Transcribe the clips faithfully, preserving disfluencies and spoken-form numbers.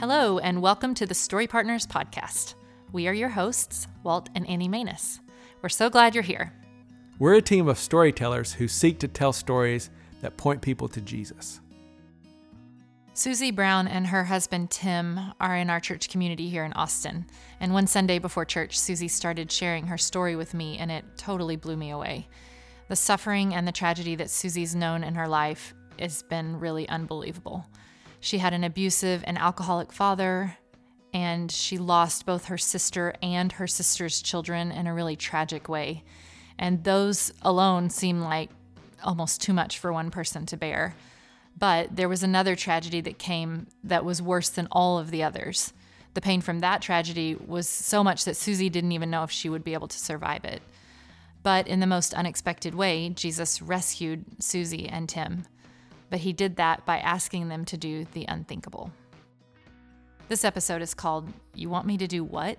Hello, and welcome to the Story Partners podcast. We are your hosts, Walt and Annie Manus. We're so glad you're here. We're a team of storytellers who seek to tell stories that point people to Jesus. Susie Brown and her husband Tim are in our church community here in Austin. And one Sunday before church, Susie started sharing her story with me, and it totally blew me away. The suffering and the tragedy that Susie's known in her life has been really unbelievable. She had an abusive and alcoholic father, and she lost both her sister and her sister's children in a really tragic way. And those alone seem like almost too much for one person to bear. But there was another tragedy that came that was worse than all of the others. The pain from that tragedy was so much that Susie didn't even know if she would be able to survive it. But in the most unexpected way, Jesus rescued Susie and Tim. But he did that by asking them to do the unthinkable. This episode is called, You Want Me to Do What?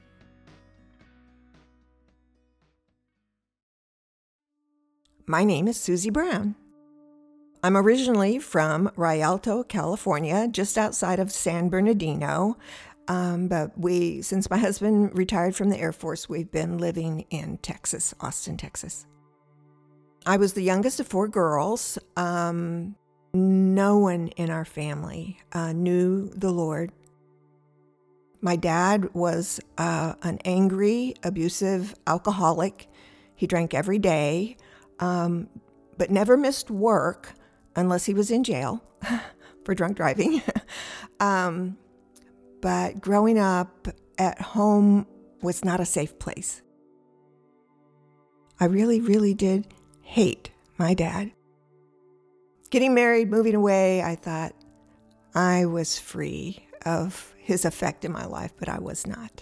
My name is Susie Brown. I'm originally from Rialto, California, just outside of San Bernardino. Um, but we, since my husband retired from the Air Force, we've been living in Texas, Austin, Texas. I was the youngest of four girls. Um, no one in our family uh, knew the Lord. My dad was uh, an angry, abusive alcoholic. He drank every day, um, but never missed work unless he was in jail for drunk driving. um, but growing up at home was not a safe place. I really, really did hate my dad. Getting married, moving away, I thought I was free of his effect in my life, but I was not.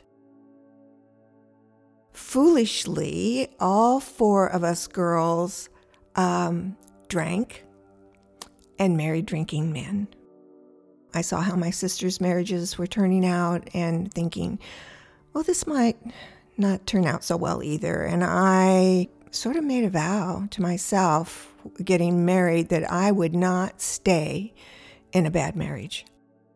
Foolishly, all four of us girls um, drank and married drinking men. I saw how my sisters' marriages were turning out and thinking, well, this might not turn out so well either. And I sort of made a vow to myself, getting married, that I would not stay in a bad marriage.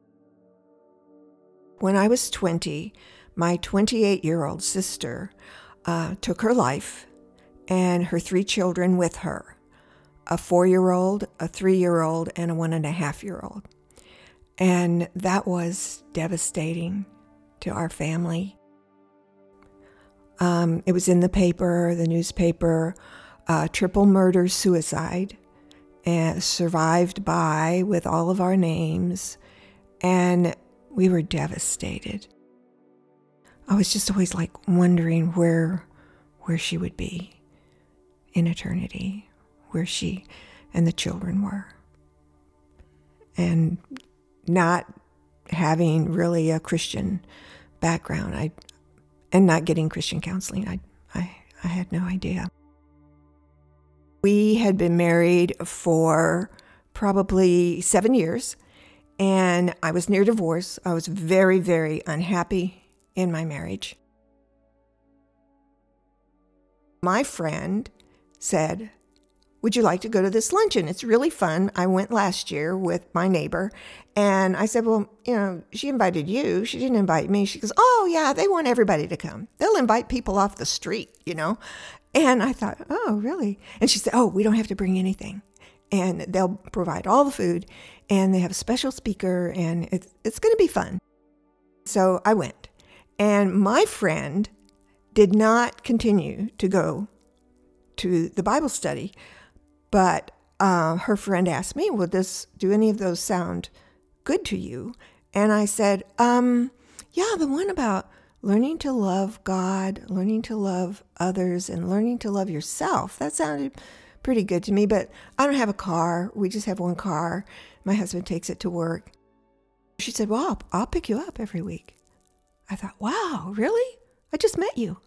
When I was twenty, my twenty-eight-year-old sister uh, took her life and her three children with her, a four-year-old, a three-year-old, and a one-and-a-half-year-old. And that was devastating to our family. Um, it was in the paper, the newspaper, uh, triple murder suicide, and survived by with all of our names, and we were devastated. I was just always like wondering where, where she would be in eternity, where she and the children were, and not having really a Christian background, I. And not getting Christian counseling, I, I, I had no idea. We had been married for probably seven years, and I was near divorce. I was very, very unhappy in my marriage. My friend said, would you like to go to this luncheon? It's really fun. I went last year with my neighbor, and I said, well, you know, she invited you. She didn't invite me. She goes, oh, yeah, they want everybody to come. They'll invite people off the street, you know. And I thought, oh, really? And she said, oh, we don't have to bring anything. And they'll provide all the food, and they have a special speaker, and it's, it's going to be fun. So I went. And my friend did not continue to go to the Bible study. But uh, her friend asked me, "Will this do any of those sound good to you?" And I said, um, "Yeah, the one about learning to love God, learning to love others, and learning to love yourself. That sounded pretty good to me. But I don't have a car. We just have one car. My husband takes it to work." She said, "Well, I'll, I'll pick you up every week." I thought, "Wow, really? I just met you."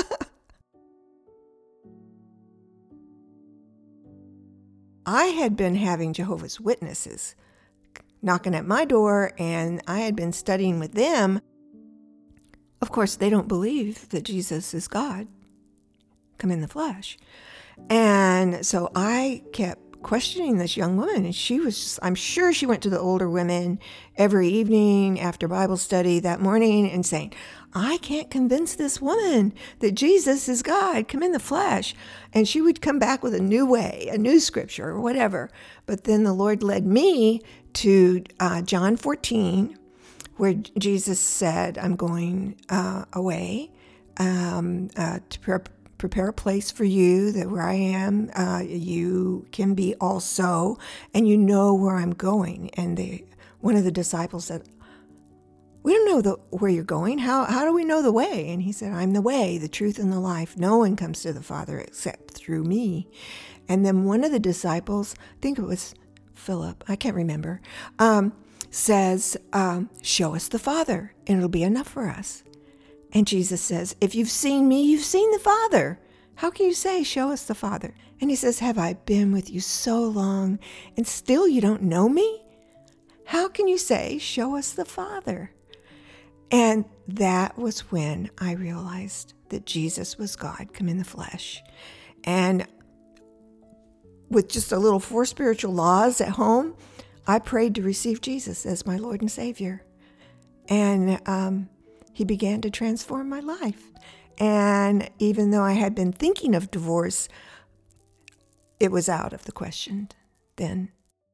I had been having Jehovah's Witnesses knocking at my door, and I had been studying with them. Of course, they don't believe that Jesus is God, come in the flesh. And so I kept questioning this young woman. And she was, just, I'm sure she went to the older women every evening after Bible study that morning and saying, I can't convince this woman that Jesus is God, come in the flesh. And she would come back with a new way, a new scripture or whatever. But then the Lord led me to uh, John fourteen, where Jesus said, I'm going uh, away um, uh, to pre- prepare a place for you, that where I am, uh, you can be also, and you know where I'm going. And they, one of the disciples said, we don't know the, where you're going. How, how do we know the way? And he said, I'm the way, the truth, and the life. No one comes to the Father except through me. And then one of the disciples, I think it was Philip, I can't remember, um, says, um, show us the Father, and it'll be enough for us. And Jesus says, if you've seen me, you've seen the Father. How can you say, show us the Father? And he says, have I been with you so long, and still you don't know me? How can you say, show us the Father? And that was when I realized that Jesus was God come in the flesh. And with just a little four spiritual laws at home, I prayed to receive Jesus as my Lord and Savior. And um, he began to transform my life. And even though I had been thinking of divorce, it was out of the question then.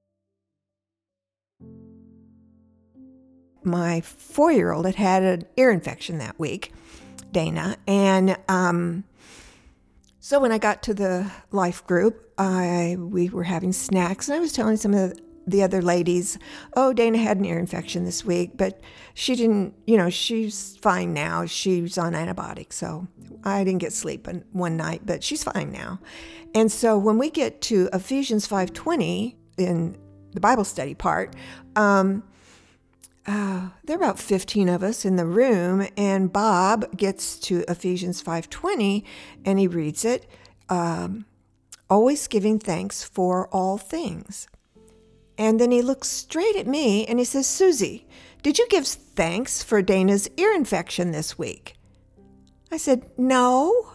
My four-year-old had had an ear infection that week, Dana, and um, so when I got to the life group, I we were having snacks, and I was telling some of the other ladies, oh, Dana had an ear infection this week, but she didn't, you know, she's fine now. She's on antibiotics, so I didn't get sleep one night, but she's fine now. And so when we get to Ephesians five twenty in the Bible study part, um, Uh, there are about fifteen of us in the room, and Bob gets to Ephesians five twenty, and he reads it, um, always giving thanks for all things. And then he looks straight at me, and he says, Susie, did you give thanks for Dana's ear infection this week? I said, no.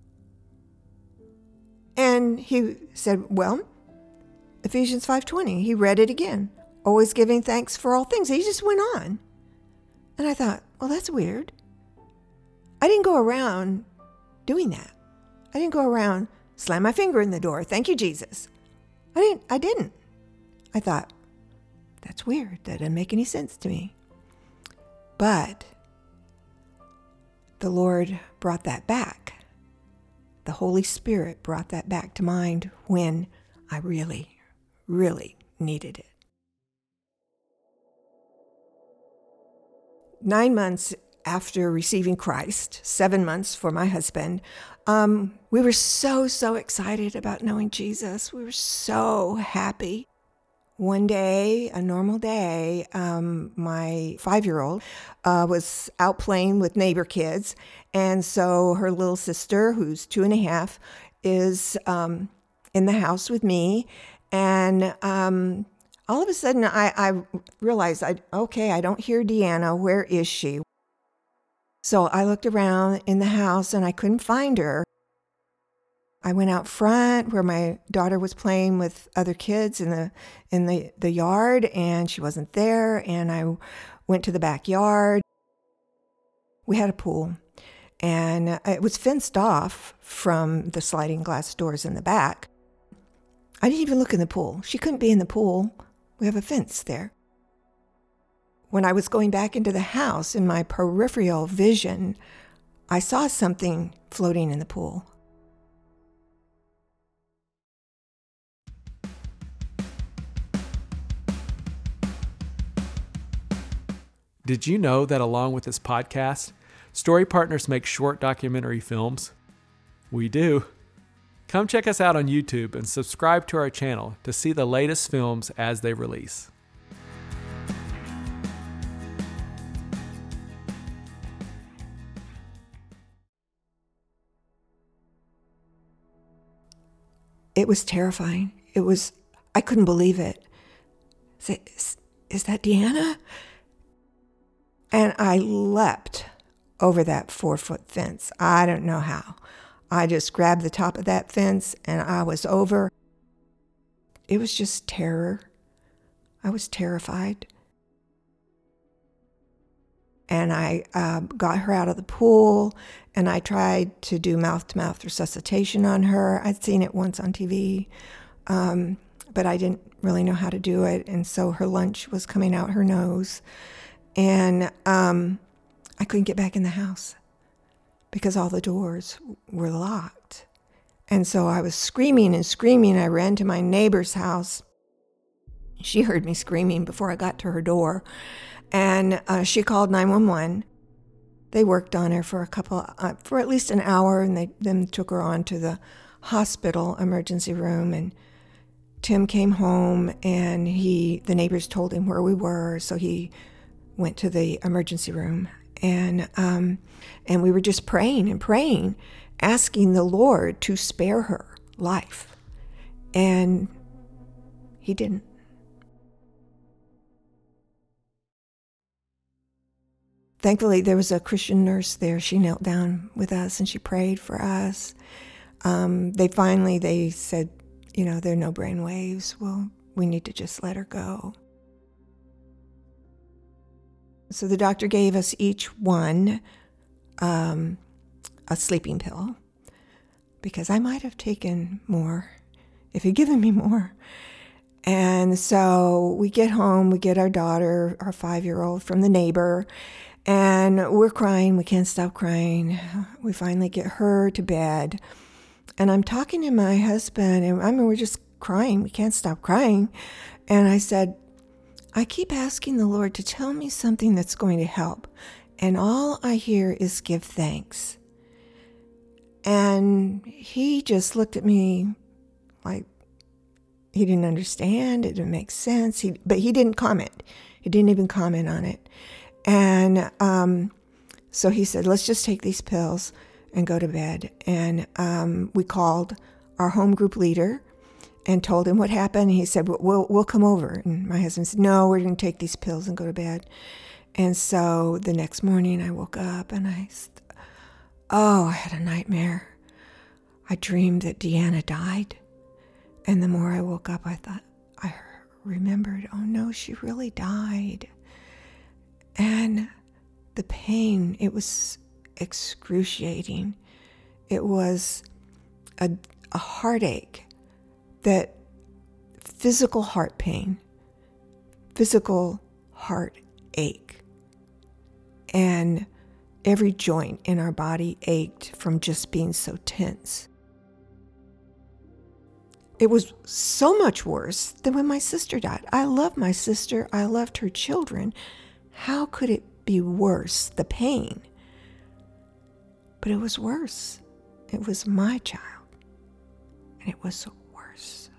And he said, well, Ephesians five twenty, he read it again. Always giving thanks for all things. He just went on. And I thought, well, that's weird. I didn't go around doing that. I didn't go around slam my finger in the door. Thank you, Jesus. I didn't. I didn't. I thought, that's weird. That didn't make any sense to me. But the Lord brought that back. The Holy Spirit brought that back to mind when I really, really needed it. Nine months after receiving Christ, seven months for my husband, um, we were so, so excited about knowing Jesus. We were so happy. One day, a normal day, um, my five-year-old uh, was out playing with neighbor kids, and so her little sister, who's two and a half, is um, in the house with me, and um, all of a sudden, I, I realized, I, okay, I don't hear Deanna. Where is she? So I looked around in the house, and I couldn't find her. I went out front where my daughter was playing with other kids in the in the, the yard, and she wasn't there. And I went to the backyard. We had a pool, and it was fenced off from the sliding glass doors in the back. I didn't even look in the pool. She couldn't be in the pool. We have a fence there. When I was going back into the house, in my peripheral vision, I saw something floating in the pool. Did you know that along with this podcast, Story Partners make short documentary films? We do. Come check us out on YouTube and subscribe to our channel to see the latest films as they release. It was terrifying. It was, I couldn't believe it. Is, is that Deanna? And I leapt over that four-foot fence. I don't know how. I just grabbed the top of that fence, and I was over. it was just terror. I was terrified. And I uh, got her out of the pool, and I tried to do mouth-to-mouth resuscitation on her. I'd seen it once on T V, um, but I didn't really know how to do it, and so her lunch was coming out her nose, and um, I couldn't get back in the house because all the doors were locked. And so I was screaming and screaming. I ran to my neighbor's house. She heard me screaming before I got to her door. And uh, she called nine one one. They worked on her for a couple, uh, for at least an hour, and they then took her on to the hospital emergency room. And Tim came home, and he, the neighbors told him where we were, so he went to the emergency room. And um, and we were just praying and praying, asking the Lord to spare her life. And he didn't. Thankfully, there was a Christian nurse there. She knelt down with us and she prayed for us. Um, they finally, they said, you know, there are no brain waves. Well, we need to just let her go. So the doctor gave us each one um, a sleeping pill, because I might have taken more if he'd given me more. And so we get home, we get our daughter, our five-year-old, from the neighbor, and we're crying. We can't stop crying. We finally get her to bed. And I'm talking to my husband, and I mean, we're just crying. We can't stop crying. And I said, I keep asking the Lord to tell me something that's going to help. And all I hear is give thanks. And he just looked at me like he didn't understand. It didn't make sense. He, but he didn't comment. He didn't even comment on it. And um, so he said, let's just take these pills and go to bed. And um, we called our home group leader and told him what happened. He said, we'll, we'll come over. And my husband said, no, we're going to take these pills and go to bed. And so the next morning I woke up and I, oh, I had a nightmare. I dreamed that Deanna died. And the more I woke up, I thought, I remembered, oh no, she really died. And the pain, it was excruciating. It was a, a heartache, that physical heart pain, physical heartache. And every joint in our body ached from just being so tense. It was so much worse than when my sister died. I loved my sister. I loved her children. How could it be worse, the pain? But it was worse. It was my child. And it was worse.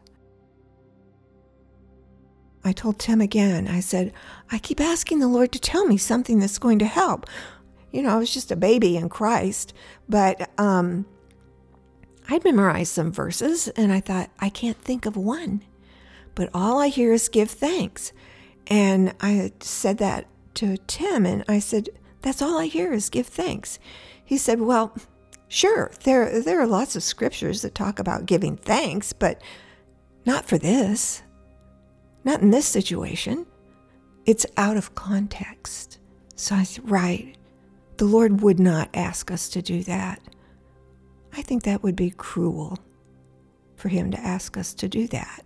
I told Tim again, I said, I keep asking the Lord to tell me something that's going to help. You know, I was just a baby in Christ, but um, I'd memorized some verses, and I thought, I can't think of one. But all I hear is give thanks. And I said that to Tim, and I said, that's all I hear is give thanks. He said, well, sure, there, there are lots of scriptures that talk about giving thanks, but not for this. Not in this situation. It's out of context. So I said, right, the Lord would not ask us to do that. I think that would be cruel for him to ask us to do that.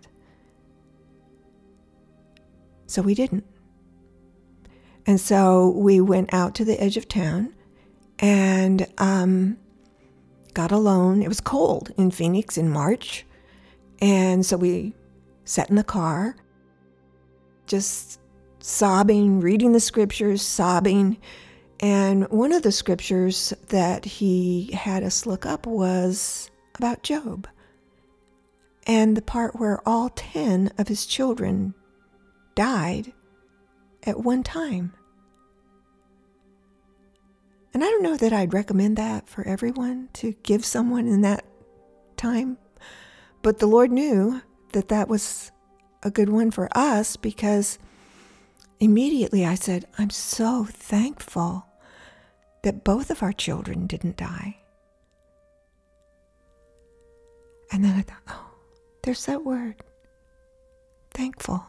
So we didn't. And so we went out to the edge of town and um, got alone. It was cold in Phoenix in March. And so we sat in the car, just sobbing, reading the scriptures, sobbing. And one of the scriptures that he had us look up was about Job, and the part where all ten of his children died at one time. And I don't know that I'd recommend that for everyone, to give someone in that time, but the Lord knew that that was a good one for us, because immediately I said, I'm so thankful that both of our children didn't die. And then I thought, oh, there's that word, thankful.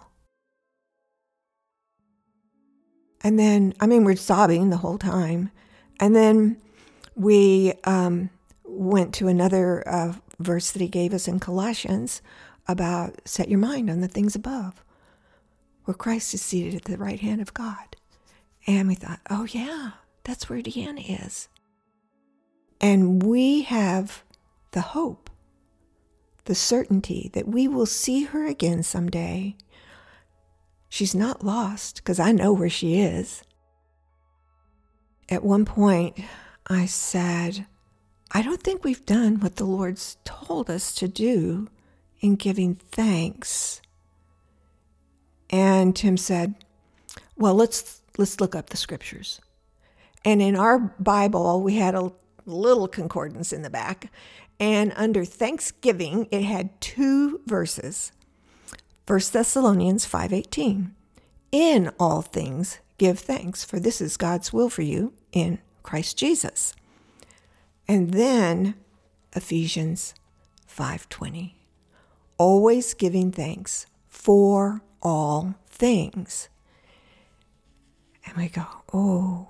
And then, I mean, we're sobbing the whole time. And then we um, went to another uh, verse that he gave us in Colossians about set your mind on the things above, where Christ is seated at the right hand of God. And we thought, oh yeah, that's where Deanna is. And we have the hope, the certainty that we will see her again someday. She's not lost, because I know where she is. At one point, I said, I don't think we've done what the Lord's told us to do in giving thanks. And Tim said, well, let's let's look up the scriptures. And in our Bible, we had a little concordance in the back. And under Thanksgiving, it had two verses. First Thessalonians five eighteen. In all things, give thanks, for this is God's will for you in Christ Jesus. And then Ephesians five twenty. Always giving thanks for all things. And we go, oh,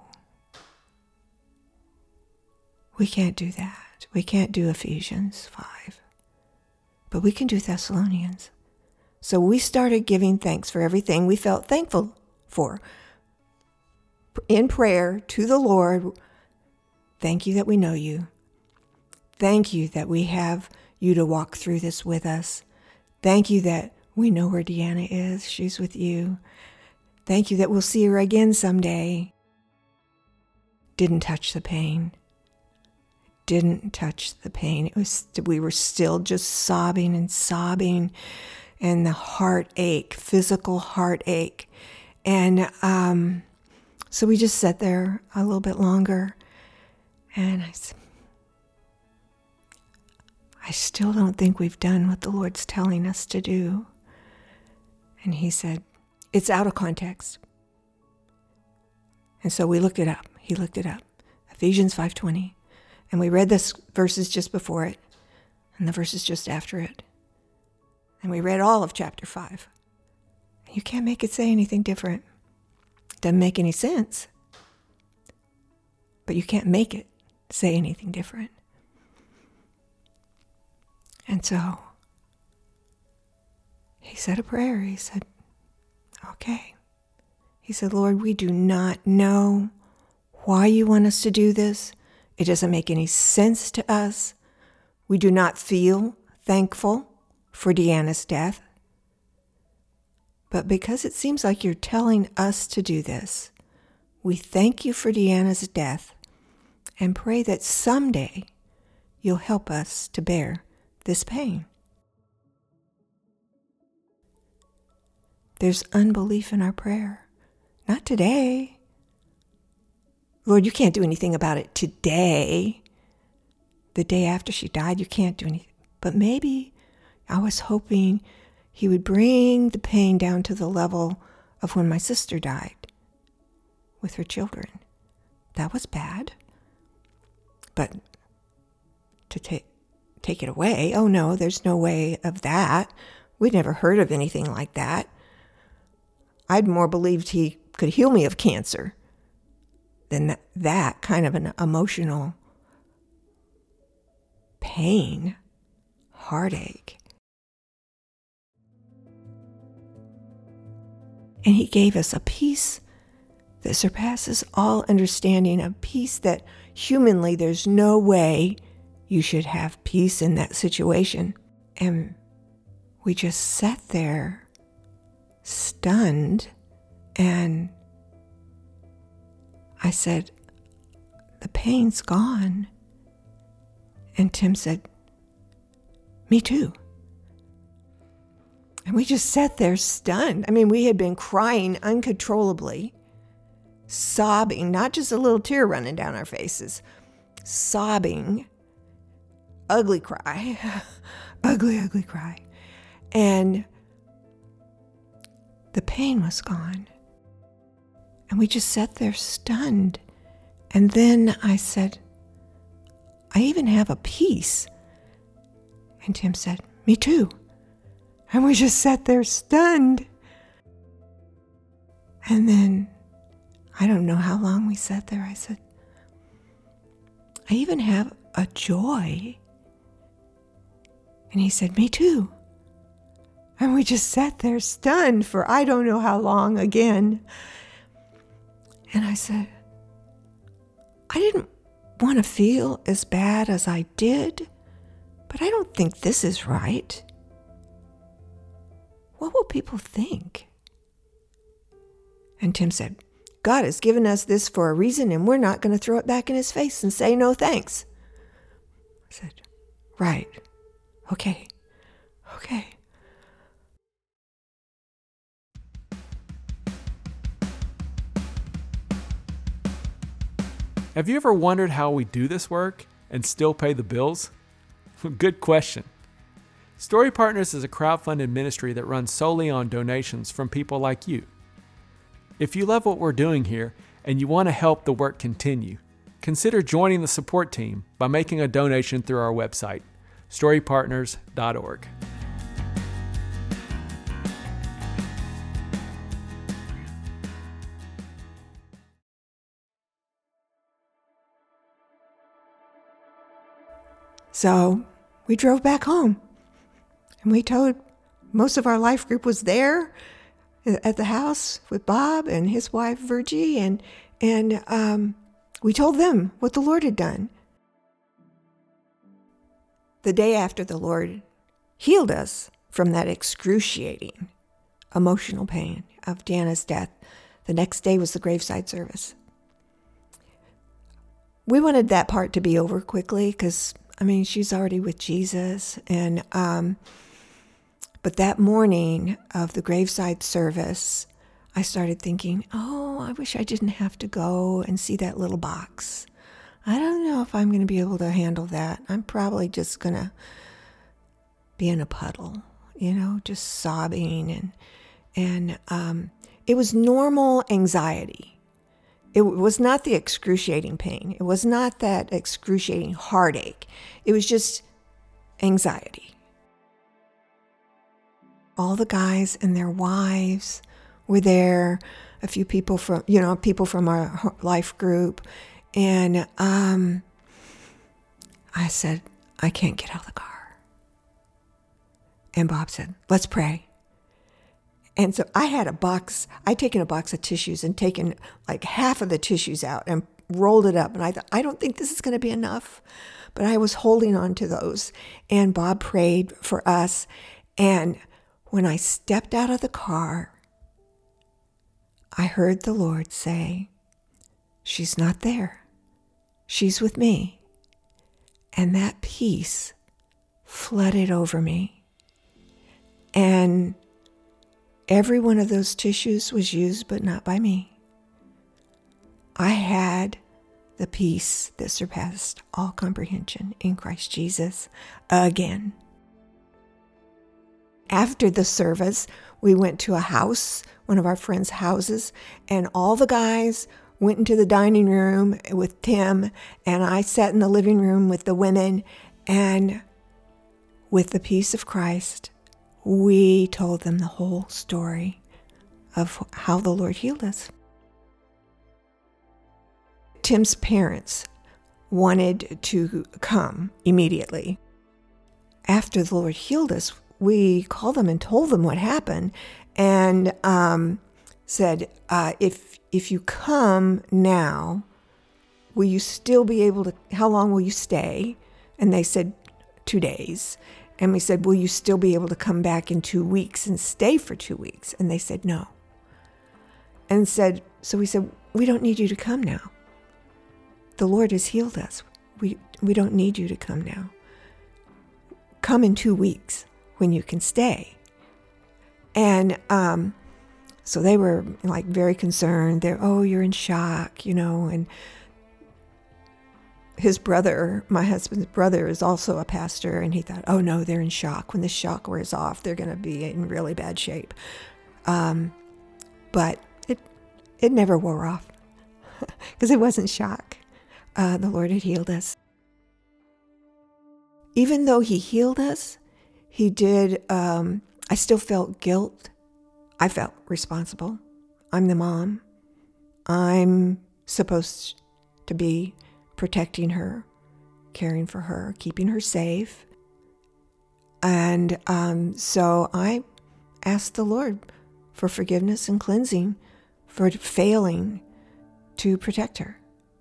we can't do that. We can't do Ephesians five. But we can do Thessalonians. So we started giving thanks for everything we felt thankful for. In prayer to the Lord, thank you that we know you. Thank you that we have you to walk through this with us. Thank you that we know where Deanna is. She's with you. Thank you that we'll see her again someday. Didn't touch the pain. Didn't touch the pain. It was, we were still just sobbing and sobbing, and the heartache, physical heartache. And um, so we just sat there a little bit longer, and I said, I still don't think we've done what the Lord's telling us to do. And he said, it's out of context. And so we looked it up. He looked it up. Ephesians five twenty. And we read the verses just before it and the verses just after it. And we read all of chapter five. You can't make it say anything different. It doesn't make any sense. But you can't make it say anything different. And so he said a prayer. He said, okay. He said, Lord, we do not know why you want us to do this. It doesn't make any sense to us. We do not feel thankful for Deanna's death. But because it seems like you're telling us to do this, we thank you for Deanna's death and pray that someday you'll help us to bear this pain. There's unbelief in our prayer. Not today. Lord, you can't do anything about it today. The day after she died, you can't do anything. But maybe I was hoping he would bring the pain down to the level of when my sister died with her children. That was bad. But to take take it away, oh no, there's no way of that. We'd never heard of anything like that. I'd more believed he could heal me of cancer than that, that kind of an emotional pain, heartache. And he gave us a peace that surpasses all understanding, a peace that humanly there's no way you should have peace in that situation. And we just sat there stunned, and I said, the pain's gone. And Tim said, me too. And we just sat there stunned. I mean, we had been crying uncontrollably, sobbing, not just a little tear running down our faces, sobbing, ugly cry, ugly, ugly cry. And the pain was gone. And we just sat there stunned. And then I said, I even have a peace. And Tim said, me too. And we just sat there stunned. And then, I don't know how long we sat there. I said, I even have a joy. And he said, me too. And we just sat there stunned for I don't know how long again. And I said, I didn't want to feel as bad as I did, but I don't think this is right. What will people think? And Tim said, God has given us this for a reason, and we're not going to throw it back in his face and say no thanks. I said, right. Okay. Okay. Have you ever wondered how we do this work and still pay the bills? Good question. Story Partners is a crowdfunded ministry that runs solely on donations from people like you. If you love what we're doing here and you want to help the work continue, consider joining the support team by making a donation through our website, story partners dot org. So we drove back home, and we told most of our life group was there at the house with Bob and his wife Virgie, and and um, we told them what the Lord had done. The day after the Lord healed us from that excruciating emotional pain of Deanna's death, the next day was the graveside service. We wanted that part to be over quickly because, I mean, she's already with Jesus. And um, but that morning of the graveside service, I started thinking, oh, I wish I didn't have to go and see that little box. I don't know if I'm going to be able to handle that. I'm probably just going to be in a puddle, you know, just sobbing. And, and um, it was normal anxiety. It was not the excruciating pain. It was not that excruciating heartache. It was just anxiety. All the guys and their wives were there, a few people from, you know, people from our life group. And um, I said, I can't get out of the car. And Bob said, let's pray. And so I had a box, I'd taken a box of tissues and taken like half of the tissues out and rolled it up. And I thought, I don't think this is going to be enough. But I was holding on to those. And Bob prayed for us. And when I stepped out of the car, I heard the Lord say, she's not there. She's with me. And that peace flooded over me. And every one of those tissues was used, but not by me. I had the peace that surpassed all comprehension in Christ Jesus again. After the service, we went to a house, one of our friends' houses, and all the guys went into the dining room with Tim, and I sat in the living room with the women, and with the peace of Christ, we told them the whole story of how the Lord healed us. Tim's parents wanted to come immediately. After the Lord healed us, we called them and told them what happened, and um, said, uh, if if you come now, will you still be able to, how long will you stay? And they said, two days. And we said, will you still be able to come back in two weeks and stay for two weeks? And they said, no. And said, so we said, we don't need you to come now. The Lord has healed us. We, we don't need you to come now. Come in two weeks when you can stay. And um, so they were like very concerned. They're, oh, you're in shock, you know, and his brother, my husband's brother, is also a pastor, and he thought, oh no, they're in shock. When this shock wears off, they're going to be in really bad shape. Um, but it it never wore off because it wasn't shock. Uh, the Lord had healed us. Even though he healed us, he did um, I still felt guilt. I felt responsible. I'm the mom. I'm supposed to be protecting her, caring for her, keeping her safe. And um, so I asked the Lord for forgiveness and cleansing for failing to protect her.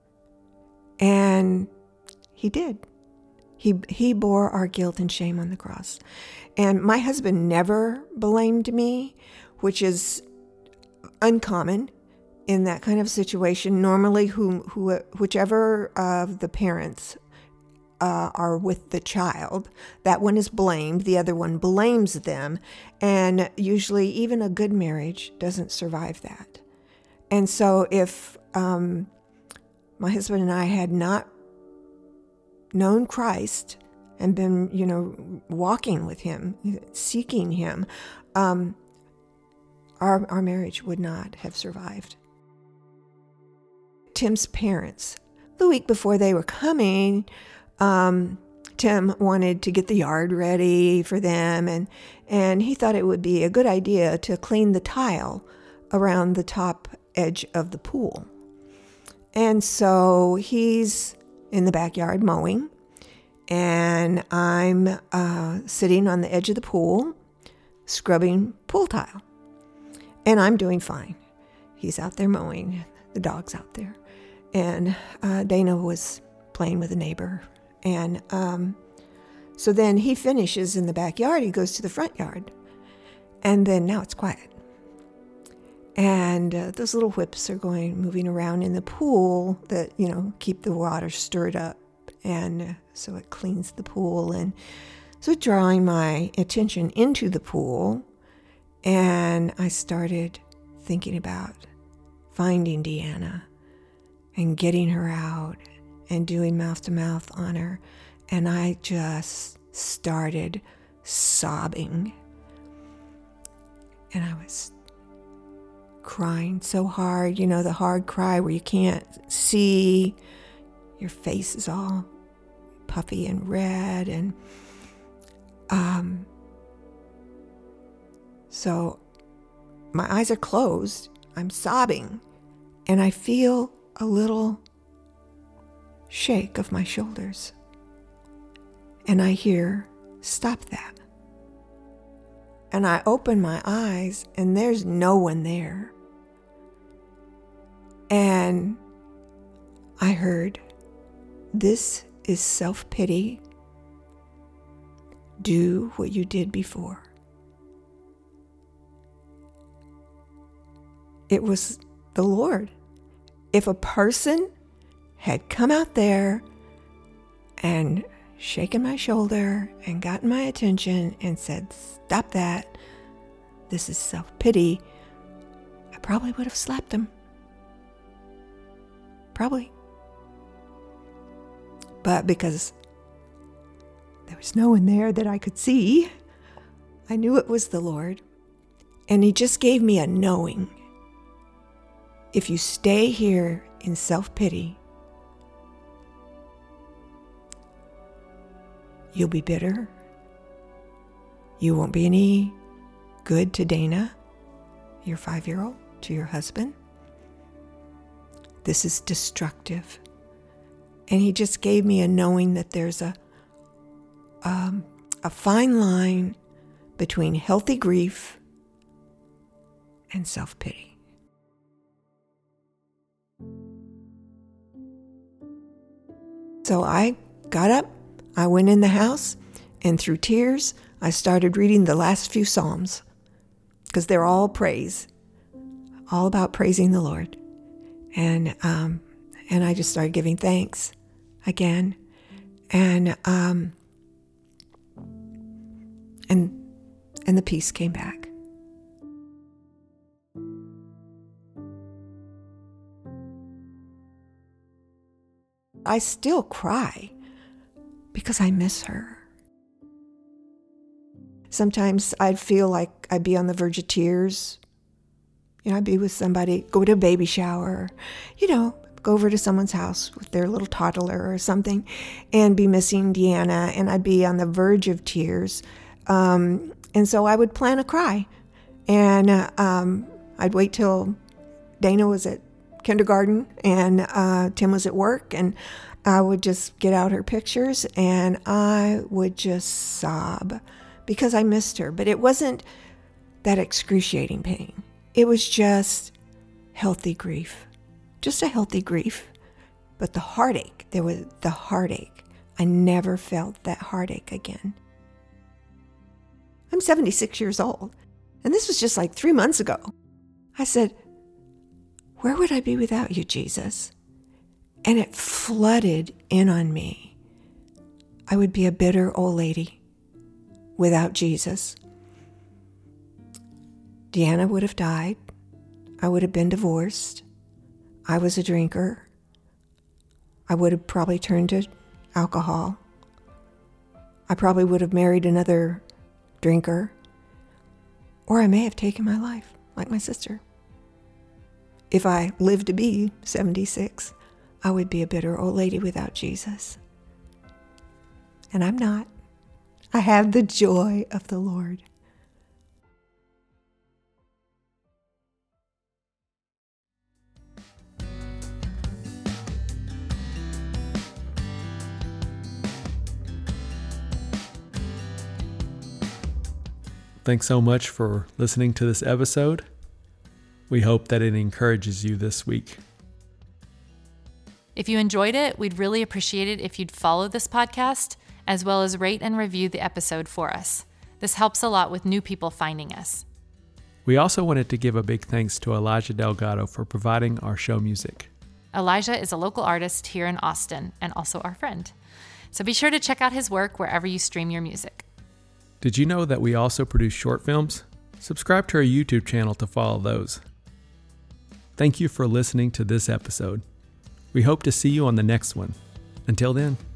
And he did. He he bore our guilt and shame on the cross. And my husband never blamed me, which is uncommon in that kind of situation. Normally, who, who, whichever of the parents uh, are with the child, that one is blamed, the other one blames them. And usually even a good marriage doesn't survive that. And so if um, my husband and I had not known Christ and been, you know, walking with him, seeking him, um, our, our marriage would not have survived. Tim's parents, the week before they were coming, um, Tim wanted to get the yard ready for them, and, and he thought it would be a good idea to clean the tile around the top edge of the pool. And so he's in the backyard mowing, and I'm uh, sitting on the edge of the pool, scrubbing pool tile. And I'm doing fine. He's out there mowing, the dog's out there. And uh, Dana was playing with a neighbor. And um, so then he finishes in the backyard, he goes to the front yard. And then now it's quiet. And uh, those little whips are going, moving around in the pool that, you know, keep the water stirred up. And uh, so it cleans the pool. And so drawing my attention into the pool, and I started thinking about finding Deanna and getting her out and doing mouth to mouth on her. And I just started sobbing. And I was crying so hard, you know, the hard cry where you can't see, your face is all puffy and red. And um, so my eyes are closed, I'm sobbing, and I feel a little shake of my shoulders. And I hear, "Stop that." And I open my eyes, and there's no one there. And I heard, "This is self-pity. Do what you did before." It was the Lord. If a person had come out there and shaken my shoulder and gotten my attention and said, "Stop that, this is self-pity," I probably would have slapped him. Probably. But because there was no one there that I could see, I knew it was the Lord. And he just gave me a knowing. If you stay here in self-pity, you'll be bitter. You won't be any good to Dana, your five-year-old, to your husband. This is destructive. And he just gave me a knowing that there's a um, a fine line between healthy grief and self-pity. So I got up, I went in the house, and through tears, I started reading the last few Psalms, because they're all praise, all about praising the Lord. And um, and I just started giving thanks again, and um, and and the peace came back. I still cry because I miss her. Sometimes I'd feel like I'd be on the verge of tears. You know, I'd be with somebody, go to a baby shower, you know, go over to someone's house with their little toddler or something, and be missing Deanna, and I'd be on the verge of tears. Um, And so I would plan a cry. And uh, um, I'd wait till Dana was at kindergarten and uh, Tim was at work, and I would just get out her pictures and I would just sob because I missed her. But it wasn't that excruciating pain. It was just healthy grief, just a healthy grief. But the heartache, there was the heartache. I never felt that heartache again. I'm seventy-six years old, and this was just like three months ago. I said, where would I be without you, Jesus? And it flooded in on me. I would be a bitter old lady without Jesus. Deanna would have died. I would have been divorced. I was a drinker. I would have probably turned to alcohol. I probably would have married another drinker. Or I may have taken my life, like my sister. If I lived to be seventy-six, I would be a bitter old lady without Jesus. And I'm not. I have the joy of the Lord. Thanks so much for listening to this episode. We hope that it encourages you this week. If you enjoyed it, we'd really appreciate it if you'd follow this podcast, as well as rate and review the episode for us. This helps a lot with new people finding us. We also wanted to give a big thanks to Elijah Delgado for providing our show music. Elijah is a local artist here in Austin and also our friend. So be sure to check out his work wherever you stream your music. Did you know that we also produce short films? Subscribe to our YouTube channel to follow those. Thank you for listening to this episode. We hope to see you on the next one. Until then.